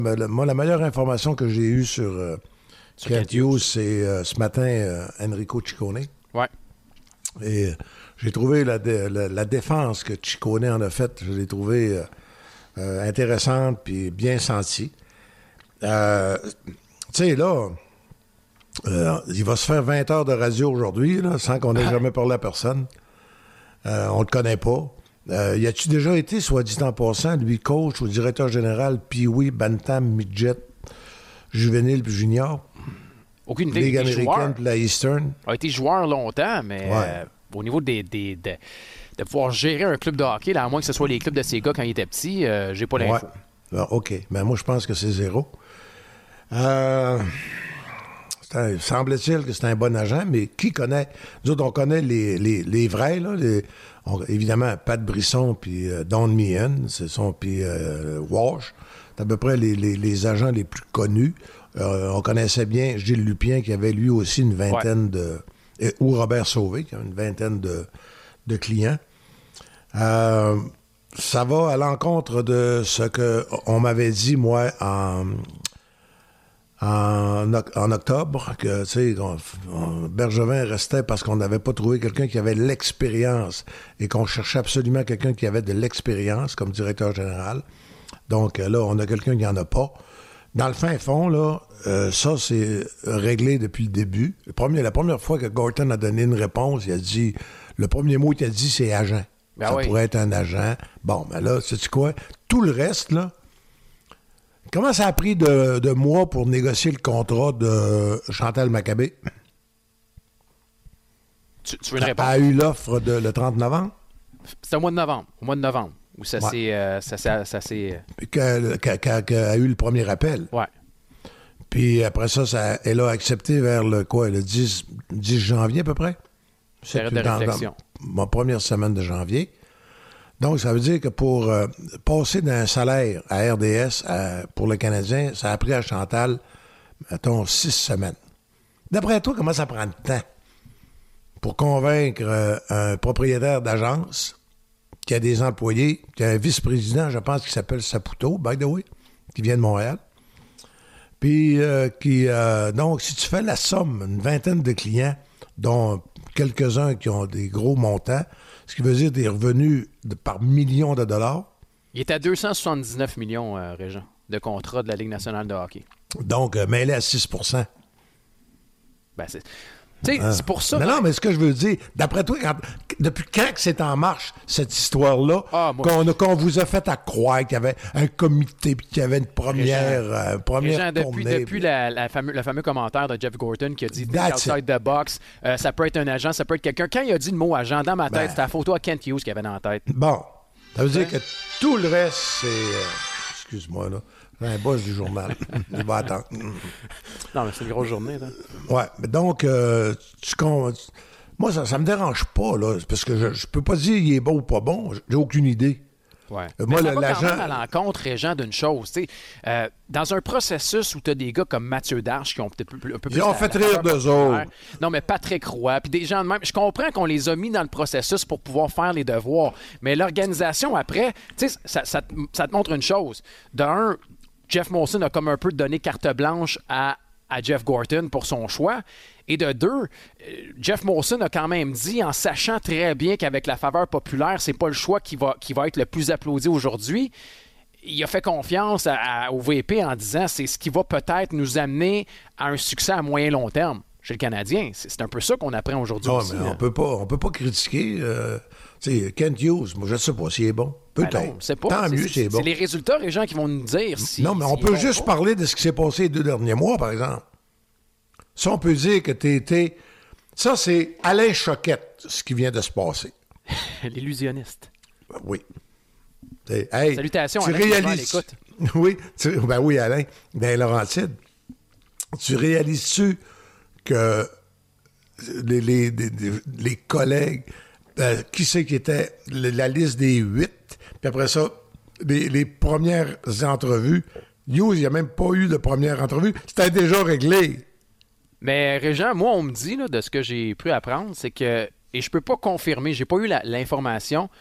Moi, la meilleure information que j'ai eue sur Kent Hughes, c'est ce matin, Enrico Ciccone. Ouais. Et j'ai trouvé la défense que Ciccone en a faite, je l'ai trouvée intéressante puis bien sentie. Tu sais, là, il va se faire 20 heures de radio aujourd'hui, là, sans qu'on ait jamais parlé à personne. On le connaît pas. Y a-tu déjà été, soit dit en passant, lui, coach ou directeur général, Pee-wee, Bantam, Midget, Juvénile puis Junior? Aucune idée. Ligue américaine puis la Eastern. A été joueur longtemps, mais au niveau de pouvoir gérer un club de hockey, là, à moins que ce soit les clubs de ces gars quand ils étaient petits, j'ai pas l'info. Ouais. OK. Mais moi, je pense que c'est 0. Semble-t-il que c'est un bon agent, mais qui connaît? Nous autres, on connaît les vrais, là. Évidemment, Pat Brisson puis Don Meehan, puis Walsh. C'est à peu près les agents les plus connus. On connaissait bien Gilles Lupien, qui avait lui aussi une vingtaine ou Robert Sauvé, qui a une vingtaine de clients. Ça va à l'encontre de ce qu'on m'avait dit, moi, en octobre, que, tu sais, Bergevin restait parce qu'on n'avait pas trouvé quelqu'un qui avait l'expérience et qu'on cherchait absolument quelqu'un qui avait de l'expérience comme directeur général. Donc là, on a quelqu'un qui n'en a pas. Dans le fin fond, là, ça, c'est réglé depuis le début. La première fois que Gorton a donné une réponse, il a dit, le premier mot qu'il a dit, c'est agent. Ben ça oui. pourrait être un agent. Bon, ben là, sais-tu quoi? Tout le reste, là, comment ça a pris de mois pour négocier le contrat de Chantal Maccabé? Tu veux une réponse? A eu l'offre le 30 novembre? C'était au mois de novembre, où ça s'est... Qu'elle a eu le premier appel. Ouais. Puis après ça, elle a accepté vers le 10 janvier à peu près. Période de réflexion. Ma première semaine de janvier. Donc, ça veut dire que pour passer d'un salaire à RDS pour le Canadien, ça a pris à Chantal, mettons, 6 semaines. D'après toi, comment ça prend de temps pour convaincre un propriétaire d'agence qui a des employés, qui a un vice-président, je pense, qui s'appelle Saputo, by the way, qui vient de Montréal. Puis, donc, si tu fais la somme, une vingtaine de clients, dont quelques-uns qui ont des gros montants, ce qui veut dire des revenus par millions de dollars. Il est à 279 millions, Régent, de contrats de la Ligue nationale de hockey. Donc, mêlé à 6 %. Ben, c'est pour ça... Non, mais ce que je veux dire, d'après toi, depuis quand que c'est en marche, cette histoire-là, qu'on vous a fait à croire qu'il y avait un comité puis qu'il y avait une première Régent, tournée. Depuis le fameux commentaire de Jeff Gorton qui a dit « Think outside the box », ça peut être un agent, ça peut être quelqu'un. Quand il a dit le mot « agent », dans ma tête, c'était la photo à Kent Hughes qu'il avait dans la tête. Bon, ça veut dire que tout le reste, c'est... excuse-moi, là. Un boss du journal. Il va attendre. Non, mais c'est une grosse journée, là. Ouais, mais donc, moi, ça me dérange pas, là, parce que je peux pas dire il est bon ou pas bon. J'ai aucune idée. Ouais. Moi, mais ça va l'agent... quand même à l'encontre, Régent, d'une chose. Dans un processus où tu as des gars comme Mathieu Darche qui ont peut-être un peu plus... Ils ont fait rire d'eux autres. Non, mais Patrick Roy, puis des gens de même. Je comprends qu'on les a mis dans le processus pour pouvoir faire les devoirs, mais l'organisation, après, ça te montre une chose. D'un, Jeff Molson a comme un peu donné carte blanche à Jeff Gorton pour son choix. Et de deux, Jeff Molson a quand même dit, en sachant très bien qu'avec la faveur populaire, c'est pas le choix qui va être le plus applaudi aujourd'hui, il a fait confiance au VP en disant c'est ce qui va peut-être nous amener à un succès à moyen long terme chez le Canadien. C'est un peu ça qu'on apprend aujourd'hui aussi. Mais on peut pas critiquer Kent Hughes. Moi, je ne sais pas s'il est bon. Peut-être. Ben non, c'est pas. Tant mieux s'il est bon. C'est les résultats, les gens qui vont nous dire si... Non, mais on peut juste parler de ce qui s'est passé les 2 derniers mois, par exemple. Ça, on peut dire que t'étais... Ça, c'est Alain Choquette, ce qui vient de se passer. L'illusionniste. Oui. Hey, salutations, tu Alain, réalises... Oui, oui, Alain, dans Laurentide. Tu réalises-tu que les collègues, qui c'est qui était la liste des 8, puis après ça, les premières entrevues, Hughes, il n'y a même pas eu de première entrevue, c'était déjà réglé. Mais Régent, moi, on me dit, là, de ce que j'ai pu apprendre, c'est que, et je peux pas confirmer, j'ai pas eu l'information,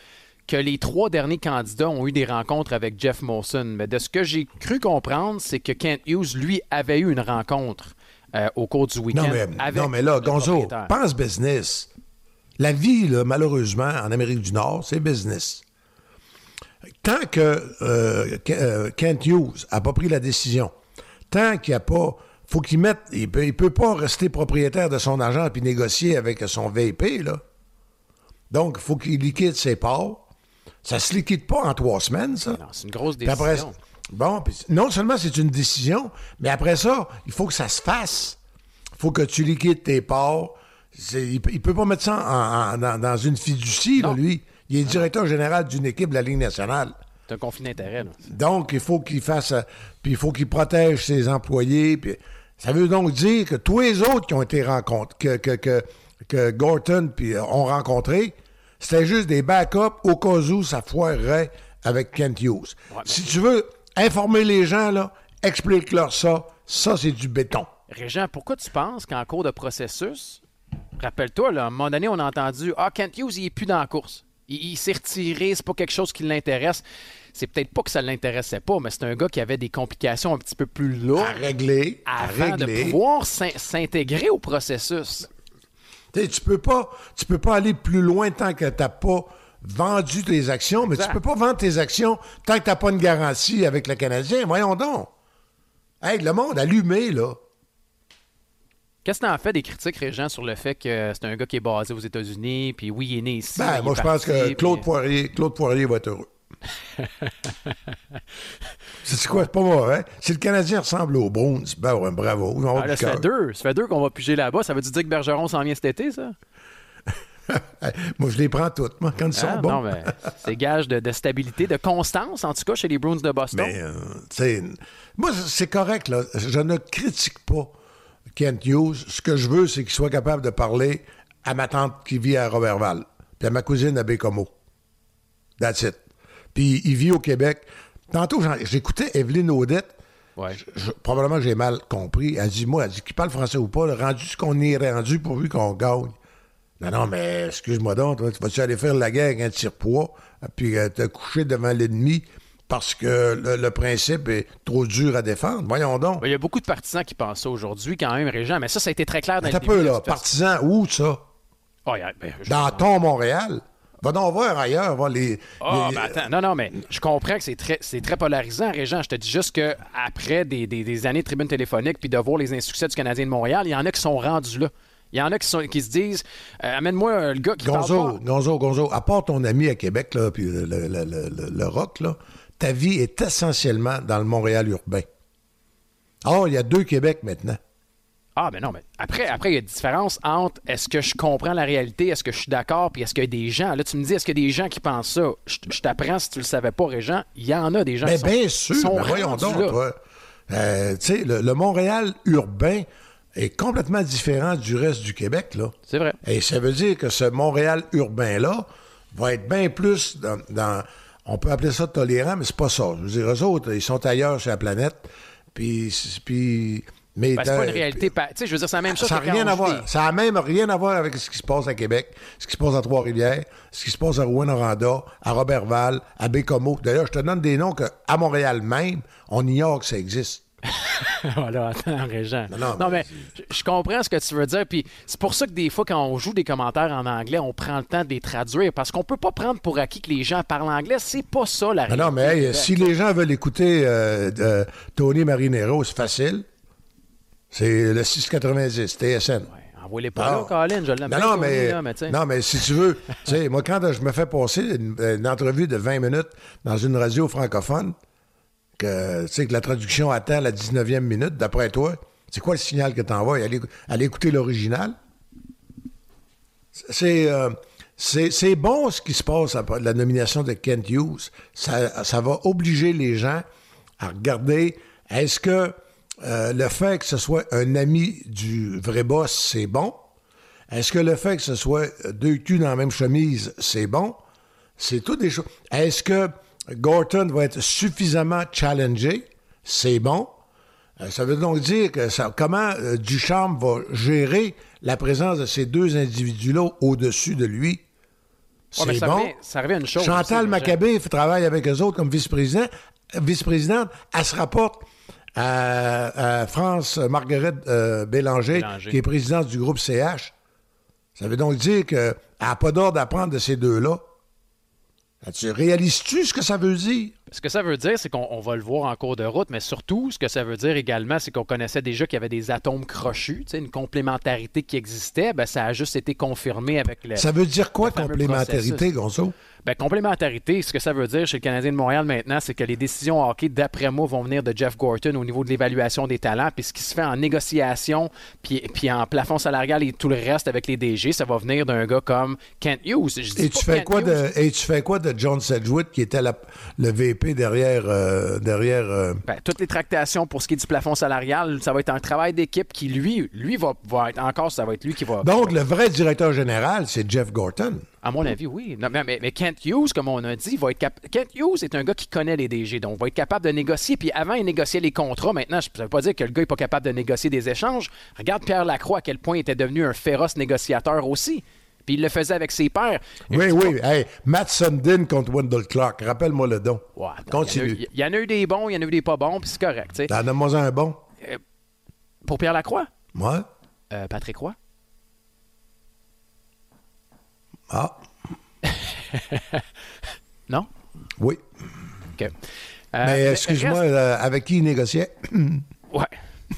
que les 3 derniers candidats ont eu des rencontres avec Jeff Molson. Mais de ce que j'ai cru comprendre, c'est que Kent Hughes, lui, avait eu une rencontre au cours du week-end. Non, mais là, Gonzo, pense business. La vie, là, malheureusement, en Amérique du Nord, c'est business. Tant que Kent Hughes n'a pas pris la décision, tant qu'il n'y a pas... faut qu'il mette... Il peut pas rester propriétaire de son argent puis négocier avec son VP, là. Donc, il faut qu'il liquide ses parts. Ça se liquide pas en 3 semaines, ça. Non, c'est une grosse décision. Après, bon, puis non seulement c'est une décision, mais après ça, il faut que ça se fasse. Il faut que tu liquides tes parts. Il peut pas mettre ça dans une fiducie, là, lui. Il est directeur général d'une équipe de la Ligue nationale. C'est un conflit d'intérêt, là. Donc, il faut qu'il fasse... Puis il faut qu'il protège ses employés. Puis ça veut donc dire que tous les autres qui ont été rencontrés, que Gorton puis ont rencontré, c'était juste des backups au cas où ça foirerait avec Kent Hughes. Ouais, si tu veux informer les gens, là, explique-leur ça. Ça, c'est du béton. Régent, pourquoi tu penses qu'en cours de processus, rappelle-toi, là, à un moment donné, on a entendu « Ah, Kent Hughes, il n'est plus dans la course. Il s'est retiré, c'est pas quelque chose qui l'intéresse. » C'est peut-être pas que ça ne l'intéressait pas, mais c'est un gars qui avait des complications un petit peu plus lourdes à régler de pouvoir s'intégrer au processus. Tu peux pas aller plus loin tant que tu n'as pas vendu tes actions, mais tu peux pas vendre tes actions tant que tu n'as pas une garantie avec le Canadien. Voyons donc. Hey, le monde allumé, là. Qu'est-ce que tu en fais des critiques, Régent, sur le fait que c'est un gars qui est basé aux États-Unis, puis oui, il est né ici. Moi, je pense que Claude Poirier va être heureux. C'est quoi? C'est pas moi, hein? Si le Canadien ressemble aux Bruins, ben ouais, bravo. Là, ça fait deux qu'on va piger là-bas. Ça veut-tu dire que Bergeron s'en vient cet été, ça? Moi, je les prends toutes, moi, quand ils sont bons. Non, mais c'est gage de stabilité, de constance, en tout cas, chez les Bruins de Boston. Mais, tu sais, moi, c'est correct, là. Je ne critique pas Kent Hughes. Ce que je veux, c'est qu'il soit capable de parler à ma tante qui vit à Robertval, puis à ma cousine à Bécomo. That's it. Puis il vit au Québec. Tantôt, j'écoutais Evelyne Audette. Ouais. Probablement que j'ai mal compris. Elle dit, qu'il parle français ou pas, rendu ce qu'on est rendu pourvu qu'on gagne. Non, mais excuse-moi donc, toi, tu vas-tu aller faire la guerre avec un tire-poids, puis te coucher devant l'ennemi parce que le principe est trop dur à défendre? Voyons donc. Il y a beaucoup de partisans qui pensent ça aujourd'hui, quand même, Régent, mais ça a été très clair dans le début. T'as peu, là. Partisans, où, ça? Dans ton Montréal? Va donc voir ailleurs, voir les... Attends, non, mais je comprends que c'est très polarisant, Régent. Je te dis juste qu'après des années de tribune téléphonique puis de voir les insuccès du Canadien de Montréal, il y en a qui sont rendus là. Il y en a qui se disent amène-moi le gars qui parle pas. Gonzo, à part ton ami à Québec, là, puis le rock, là, ta vie est essentiellement dans le Montréal urbain. Or, il y a 2 Québec maintenant. Mais non, mais après, il y a une différence entre est-ce que je comprends la réalité, est-ce que je suis d'accord, puis est-ce qu'il y a des gens, là, tu me dis, est-ce qu'il y a des gens qui pensent ça? Je t'apprends, si tu le savais pas, Régent, il y en a des gens qui sont... Bien sûr, voyons donc, toi. Tu sais, le Montréal urbain est complètement différent du reste du Québec, là. C'est vrai. Et ça veut dire que ce Montréal urbain-là va être bien plus dans... On peut appeler ça tolérant, mais c'est pas ça. Je veux dire, eux autres, ils sont ailleurs sur la planète, puis mais c'est pas une réalité. Tu sais, je veux dire, c'est la même chose. Ça n'a même rien à voir avec ce qui se passe à Québec, ce qui se passe à Trois-Rivières, ce qui se passe à Rouyn-Noranda, à Robertval, à Bécomo. D'ailleurs, je te donne des noms qu'à Montréal même, on ignore que ça existe. Voilà, attends, Régent. Non, mais je comprends ce que tu veux dire. Puis c'est pour ça que des fois, quand on joue des commentaires en anglais, on prend le temps de les traduire. Parce qu'on peut pas prendre pour acquis que les gens parlent anglais. C'est pas ça, la réalité. Non, mais si les gens veulent écouter Tony Marinero, c'est facile. C'est le 690, TSN. Ouais, envoie-les pas là, Colin, je l'aime bien. Non, mais si tu veux, tu sais, moi, quand je me fais passer une entrevue de 20 minutes dans une radio francophone, que la traduction attend la 19e minute, d'après toi, c'est quoi le signal que tu envoies? Aller écouter l'original? C'est bon ce qui se passe après la nomination de Kent Hughes. Ça va obliger les gens à regarder, est-ce que le fait que ce soit un ami du vrai boss, c'est bon? Est-ce que le fait que ce soit 2 culs dans la même chemise, c'est bon? C'est toutes des choses. Est-ce que Gorton va être suffisamment challengé? C'est bon. Ça veut donc dire que comment Ducharme va gérer la présence de ces 2 individus-là au-dessus de lui? mais C'est bon. Ça revient à une chose. Chantal aussi, Maccabé travaille avec eux autres comme vice-présidente. Elle se rapporte à France Marguerite Bélanger, qui est présidente du groupe CH. Ça veut donc dire qu'elle n'a pas d'ordre à prendre de ces deux-là. Tu réalises-tu ce que ça veut dire? Ce que ça veut dire, c'est qu'on va le voir en cours de route, mais surtout, ce que ça veut dire également, c'est qu'on connaissait déjà qu'il y avait des atomes crochus, une complémentarité qui existait. Ben, ça a juste été confirmé avec le. Ça veut dire quoi, complémentarité, Gonzo? Ben, complémentarité, ce que ça veut dire chez le Canadien de Montréal maintenant, c'est que les décisions hockey, d'après moi, vont venir de Jeff Gorton au niveau de l'évaluation des talents. Puis ce qui se fait en négociation, puis en plafond salarial et tout le reste avec les DG, ça va venir d'un gars comme Kent Hughes. Et tu fais quoi de John Sedgwick, qui était le VP derrière... Ben, toutes les tractations pour ce qui est du plafond salarial, ça va être un travail d'équipe qui, lui va être encore, ça va être lui qui va... Donc, le vrai directeur général, c'est Jeff Gorton. À mon avis, oui. Non, mais Kent Hughes, comme on a dit, Kent Hughes est un gars qui connaît les DG, donc va être capable de négocier. Puis avant, il négociait les contrats. Maintenant, ça ne veut pas dire que le gars n'est pas capable de négocier des échanges. Regarde Pierre Lacroix, à quel point il était devenu un féroce négociateur aussi. Puis il le faisait avec ses pairs. Oui. Hey, Matt Sundin contre Wendell Clark. Rappelle-moi le don. Ouais, continue. Il y en a eu des bons, il y en a eu des pas bons, puis c'est correct. T'en as moi un bon? Pour Pierre Lacroix? Ouais. Patrick Roy? Ah. Non? Oui. OK. Mais excuse-moi, avec qui il négociait?